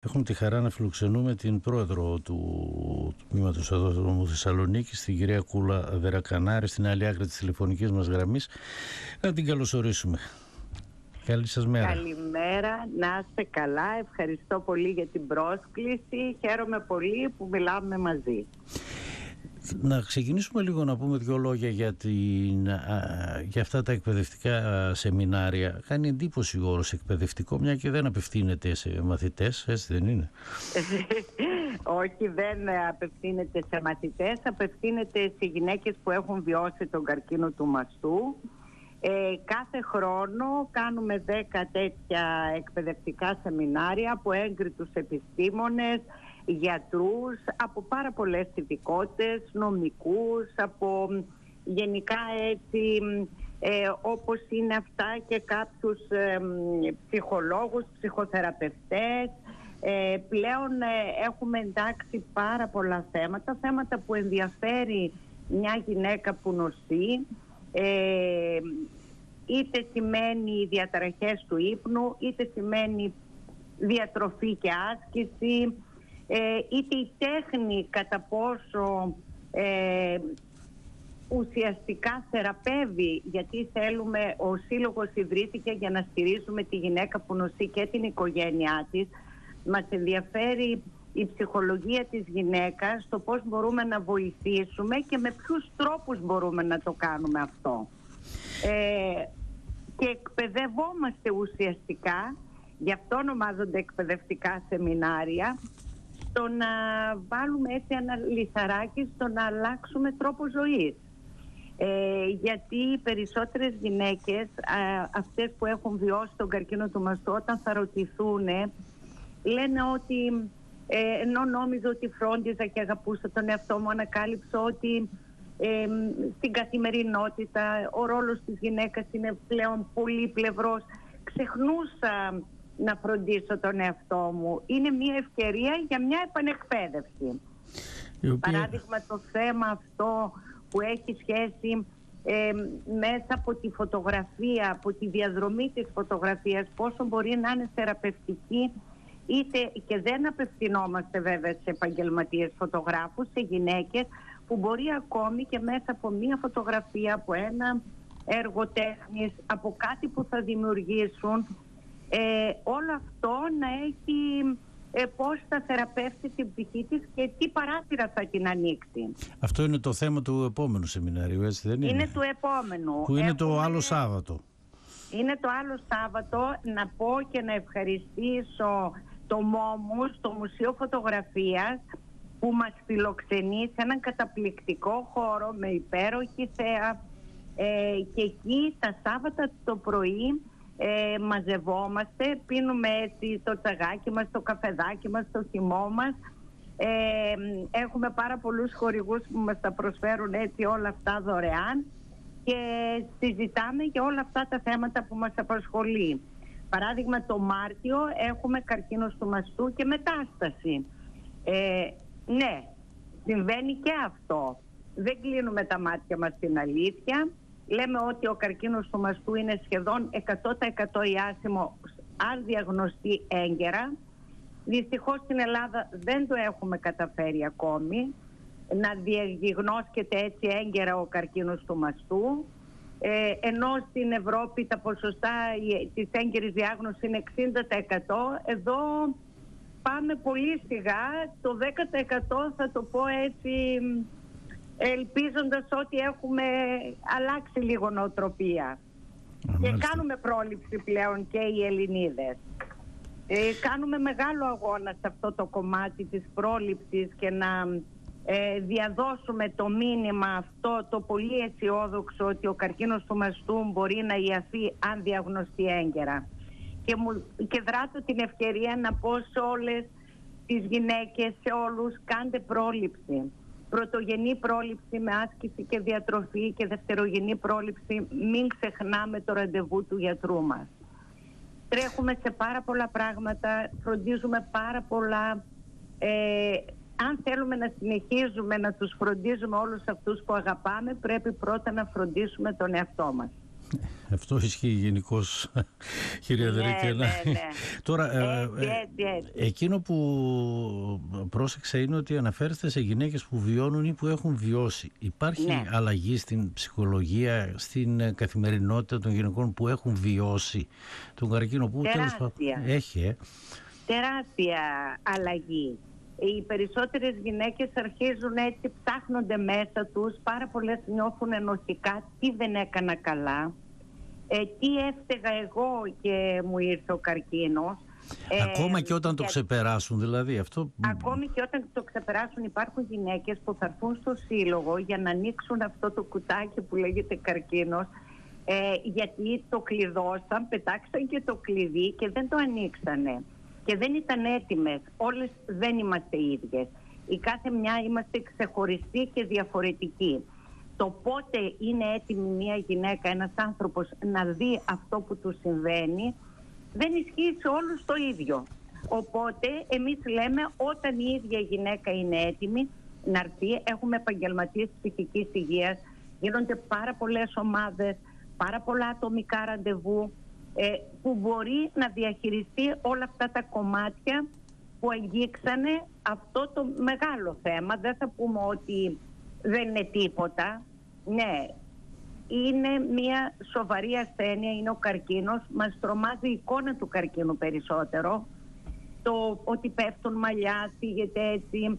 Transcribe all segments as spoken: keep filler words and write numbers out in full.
Έχουμε τη χαρά να φιλοξενούμε την πρόεδρο του Τμήματος Οδόδρομου Θεσσαλονίκης, την κυρία Κούλα Δερακανάρη, στην άλλη άκρη της τηλεφωνικής μας γραμμής. Να την καλωσορίσουμε. Καλή σας μέρα. Καλημέρα, να είστε καλά. Ευχαριστώ πολύ για την πρόσκληση. Χαίρομαι πολύ που μιλάμε μαζί. Να ξεκινήσουμε λίγο να πούμε δύο λόγια για, την, για αυτά τα εκπαιδευτικά σεμινάρια. Κάνει εντύπωση ο όρος εκπαιδευτικό, μια και δεν απευθύνεται σε μαθητές, έτσι δεν είναι? Όχι, δεν απευθύνεται σε μαθητές, απευθύνεται σε γυναίκες που έχουν βιώσει τον καρκίνο του μαστού. Ε, κάθε χρόνο κάνουμε δέκα τέτοια εκπαιδευτικά σεμινάρια από έγκριτους επιστήμονες, γιατρούς, από πάρα πολλές ειδικότητες, νομικούς, από γενικά έτσι ε, όπως είναι αυτά και κάποιους ε, ψυχολόγους, ψυχοθεραπευτές. Ε, πλέον ε, έχουμε εντάξει πάρα πολλά θέματα, θέματα που ενδιαφέρει μια γυναίκα που νοσεί, ε, είτε σημαίνει διαταραχές του ύπνου, είτε σημαίνει διατροφή και άσκηση, Ε, είτε η τέχνη κατά πόσο ε, ουσιαστικά θεραπεύει, γιατί θέλουμε, ο Σύλλογος ιδρύθηκε για να στηρίζουμε τη γυναίκα που νοσεί και την οικογένειά της. Μας ενδιαφέρει η ψυχολογία της γυναίκας, το πώς μπορούμε να βοηθήσουμε και με ποιους τρόπους μπορούμε να το κάνουμε αυτό. Ε, και εκπαιδευόμαστε ουσιαστικά, γι' αυτό ονομάζονται εκπαιδευτικά σεμινάρια, το να βάλουμε έτσι ένα λιθαράκι στο να αλλάξουμε τρόπο ζωής. Ε, γιατί οι περισσότερες γυναίκες, α, αυτές που έχουν βιώσει τον καρκίνο του μαστού, όταν θα ρωτηθούν, λένε ότι ε, ενώ νόμιζα ότι φρόντιζα και αγαπούσα τον εαυτό μου, ανακάλυψα ότι ε, στην καθημερινότητα ο ρόλος της γυναίκας είναι πλέον πολύπλευρος. Ξεχνούσα να φροντίσω τον εαυτό μου. Είναι μια ευκαιρία για μια επανεκπαίδευση. Οποία... Παράδειγμα, το θέμα αυτό που έχει σχέση ε, μέσα από τη φωτογραφία, από τη διαδρομή της φωτογραφίας, πόσο μπορεί να είναι θεραπευτική, είτε και δεν απευθυνόμαστε βέβαια σε επαγγελματίες φωτογράφους, σε γυναίκες που μπορεί ακόμη και μέσα από μια φωτογραφία, από ένα έργο τέχνης, από κάτι που θα δημιουργήσουν, Ε, όλο αυτό να έχει ε, πώς θα θεραπεύσει την ψυχή της και τι παράθυρα θα την ανοίξει. Αυτό είναι το θέμα του επόμενου σεμιναρίου, έτσι δεν είναι? Είναι του επόμενου. Που είναι Έχουμε... το άλλο Σάββατο. Είναι το άλλο Σάββατο. Να πω και να ευχαριστήσω το ΜΟΜΟΥΣ, το Μουσείο Φωτογραφίας, που μας φιλοξενεί σε έναν καταπληκτικό χώρο με υπέροχη θέα, ε, και εκεί τα Σάββατα το πρωί Ε, μαζευόμαστε, πίνουμε έτσι το τσαγάκι μας, το καφεδάκι μας, το χυμό μας. Ε, έχουμε πάρα πολλούς χορηγούς που μας τα προσφέρουν έτσι όλα αυτά δωρεάν και συζητάμε για όλα αυτά τα θέματα που μας απασχολεί. Παράδειγμα, το Μάρτιο έχουμε καρκίνο του μαστού και μετάσταση. Ε, ναι, συμβαίνει και αυτό. Δεν κλείνουμε τα μάτια μας στην αλήθεια. Λέμε ότι ο καρκίνος του μαστού είναι σχεδόν εκατό τοις εκατό ιάσιμο αν διαγνωστεί έγκαιρα. Δυστυχώς στην Ελλάδα δεν το έχουμε καταφέρει ακόμη να διαγνώσκεται έτσι έγκαιρα ο καρκίνος του μαστού, ε, ενώ στην Ευρώπη τα ποσοστά της έγκαιρης διάγνωσης είναι εξήντα τοις εκατό. Εδώ πάμε πολύ σιγά, το δέκα τοις εκατό θα το πω έτσι, ελπίζοντας ότι έχουμε αλλάξει λίγο νοοτροπία. Και κάνουμε πρόληψη πλέον και οι Ελληνίδες. Ε, κάνουμε μεγάλο αγώνα σε αυτό το κομμάτι της πρόληψης και να ε, διαδώσουμε το μήνυμα αυτό το πολύ αισιόδοξο ότι ο καρκίνος του μαστού μπορεί να ιαθεί αν διαγνωστεί έγκαιρα. Και, μου, και δράτω την ευκαιρία να πω σε όλες τις γυναίκες, σε όλους, κάντε πρόληψη. Πρωτογενή πρόληψη με άσκηση και διατροφή και δευτερογενή πρόληψη, μην ξεχνάμε το ραντεβού του γιατρού μας. Τρέχουμε σε πάρα πολλά πράγματα, φροντίζουμε πάρα πολλά. Ε, αν θέλουμε να συνεχίζουμε να τους φροντίζουμε όλους αυτούς που αγαπάμε, πρέπει πρώτα να φροντίσουμε τον εαυτό μας. Αυτό ισχύει γενικώς, κυρία Δερικένα. Ναι, ναι, ναι. Τώρα, έτσι, έτσι, έτσι. εκείνο που πρόσεξα είναι ότι αναφέρεστε σε γυναίκες που βιώνουν ή που έχουν βιώσει. Υπάρχει ναι. αλλαγή στην ψυχολογία, στην καθημερινότητα των γυναικών που έχουν βιώσει τον καρκίνο? Που τέλος πάντων έχει, ε? Τεράστια αλλαγή. Οι περισσότερες γυναίκες αρχίζουν έτσι, ψάχνονται μέσα τους, πάρα πολλές νιώθουν ενοχικά, τι δεν έκανα καλά, ε, τι έφταιγα εγώ και μου ήρθε ο καρκίνος. Ακόμα ε, και όταν το και... ξεπεράσουν δηλαδή αυτό. Ακόμη και όταν το ξεπεράσουν υπάρχουν γυναίκες που θα έρθουν στο σύλλογο για να ανοίξουν αυτό το κουτάκι που λέγεται καρκίνος, ε, γιατί το κλειδώσαν, πετάξαν και το κλειδί και δεν το ανοίξανε. Και δεν ήταν έτοιμες. Όλες δεν είμαστε ίδιες. Η κάθε μια είμαστε ξεχωριστοί και διαφορετικοί. Το πότε είναι έτοιμη μια γυναίκα, ένας άνθρωπος να δει αυτό που του συμβαίνει, δεν ισχύει σε όλους το ίδιο. Οπότε εμείς λέμε όταν η ίδια γυναίκα είναι έτοιμη να έρθει, έχουμε επαγγελματίες ψυχικής υγείας, γίνονται πάρα πολλές ομάδες, πάρα πολλά ατομικά ραντεβού, Ε, που μπορεί να διαχειριστεί όλα αυτά τα κομμάτια που αγγίξανε αυτό το μεγάλο θέμα. Δεν θα πούμε ότι δεν είναι τίποτα. Ναι, είναι μια σοβαρή ασθένεια, είναι ο καρκίνος. Μας τρομάζει η εικόνα του καρκίνου περισσότερο. Το ότι πέφτουν μαλλιά, θίγεται έτσι.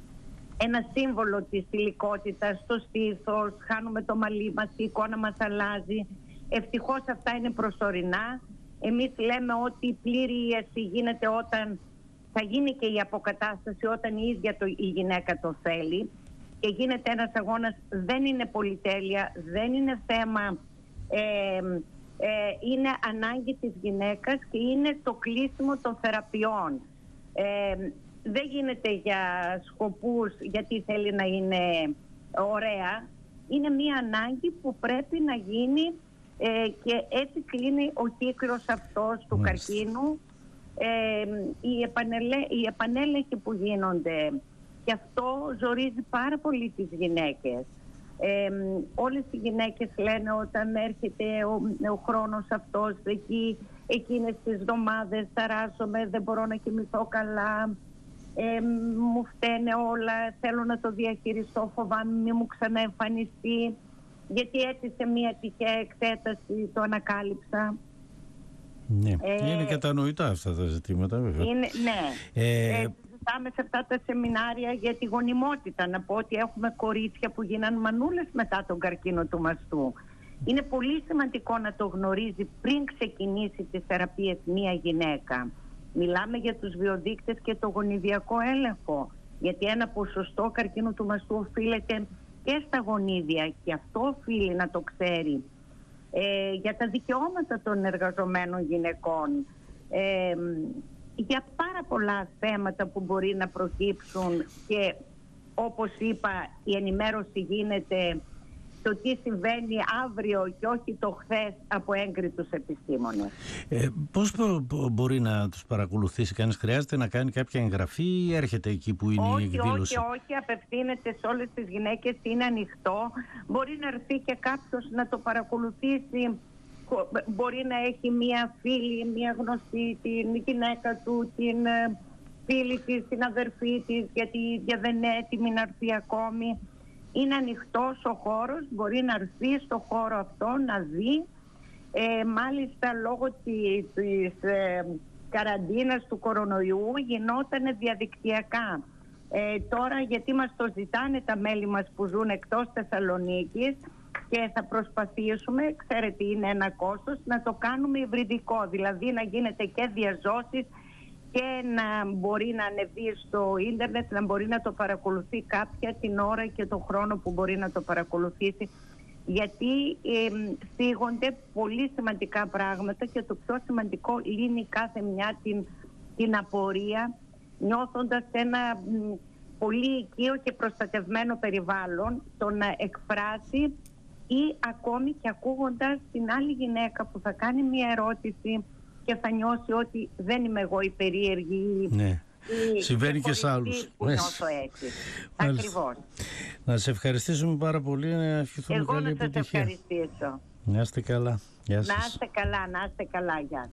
Ένα σύμβολο της θηλυκότητας στο στήθος, χάνουμε το μαλλί μας, η εικόνα μας αλλάζει. Ευτυχώς αυτά είναι προσωρινά. Εμείς λέμε ότι η πλήρη ίαση γίνεται όταν θα γίνει και η αποκατάσταση, όταν η ίδια το, η γυναίκα το θέλει και γίνεται ένας αγώνας. Δεν είναι πολυτέλεια, δεν είναι θέμα, ε, ε, είναι ανάγκη της γυναίκας και είναι το κλείσιμο των θεραπείων. Ε, δεν γίνεται για σκοπούς γιατί θέλει να είναι ωραία. Είναι μια ανάγκη που πρέπει να γίνει. Ε, και έτσι κλείνει ο κύκλος αυτός του Μάλιστα. καρκίνου. Ε, οι, επανελέ, οι επανέλεγχοι που γίνονται, και αυτό ζορίζει πάρα πολύ τις γυναίκες. Ε, όλες οι γυναίκες λένε όταν έρχεται ο, ο χρόνος αυτός, εκεί, εκείνες τις εβδομάδες ταράζομαι, δεν μπορώ να κοιμηθώ καλά, ε, μου φταίνε όλα, θέλω να το διαχειριστώ, φοβάμαι μη μου ξαναεμφανιστεί. Γιατί έτσι σε μια τυχαία εξέταση το ανακάλυψα. Ναι, ε, είναι κατανοητά αυτά τα ζητήματα βέβαια. Είναι, ναι, ε, ε, ζητάμε σε αυτά τα σεμινάρια για τη γονιμότητα. Να πω ότι έχουμε κορίτσια που γίναν μανούλες μετά τον καρκίνο του μαστού. Είναι πολύ σημαντικό να το γνωρίζει πριν ξεκινήσει τις θεραπείες μια γυναίκα. Μιλάμε για τους βιοδείκτες και το γονιδιακό έλεγχο. Γιατί ένα ποσοστό καρκίνου του μαστού οφείλεται και στα γονίδια και αυτό οφείλει να το ξέρει. Ε, για τα δικαιώματα των εργαζομένων γυναικών, ε, για πάρα πολλά θέματα που μπορεί να προκύψουν και όπως είπα η ενημέρωση γίνεται το τι συμβαίνει αύριο και όχι το χθες από έγκριτους επιστήμονες. Ε, πώς μπορεί να τους παρακολουθήσει κανείς? Χρειάζεται να κάνει κάποια εγγραφή ή έρχεται εκεί που είναι όχι, η εκδήλωση? Όχι, όχι, απευθύνεται σε όλες τις γυναίκες, είναι ανοιχτό. Μπορεί να έρθει και κάποιος να το παρακολουθήσει. Μπορεί να έχει μία φίλη, μία γνωστή, την γυναίκα του, την φίλη της, την αδερφή της, γιατί η ίδια δεν είναι έτοιμη να έρθει ακόμη. Είναι ανοιχτός ο χώρος, μπορεί να έρθει στο χώρο αυτό να δει. Ε, μάλιστα λόγω της, της ε, καραντίνας του κορονοϊού γινόταν διαδικτυακά. Ε, τώρα γιατί μας το ζητάνε τα μέλη μας που ζουν εκτός Θεσσαλονίκης και θα προσπαθήσουμε, ξέρετε είναι ένα κόστος, να το κάνουμε υβριδικό, δηλαδή να γίνεται και διαζώσεις και να μπορεί να ανεβεί στο ίντερνετ, να μπορεί να το παρακολουθεί κάποια την ώρα και τον χρόνο που μπορεί να το παρακολουθήσει. Γιατί ε, θίγονται πολύ σημαντικά πράγματα και το πιο σημαντικό λύνει κάθε μια την, την απορία, νιώθοντας ένα μ, πολύ οικείο και προστατευμένο περιβάλλον, το να εκφράσει ή ακόμη και ακούγοντας την άλλη γυναίκα που θα κάνει μια ερώτηση και θα νιώσει ότι δεν είμαι εγώ η περίεργη. Ναι. Συμβαίνει και σε άλλους. Που νιώθω έτσι. Ακριβώς. Να σε ευχαριστήσουμε πάρα πολύ, να ευχηθούμε εγώ καλή να σας επιτυχία. ευχαριστήσω. Να είστε καλά. Γεια σας. Να είστε καλά, να είστε καλά. Γεια.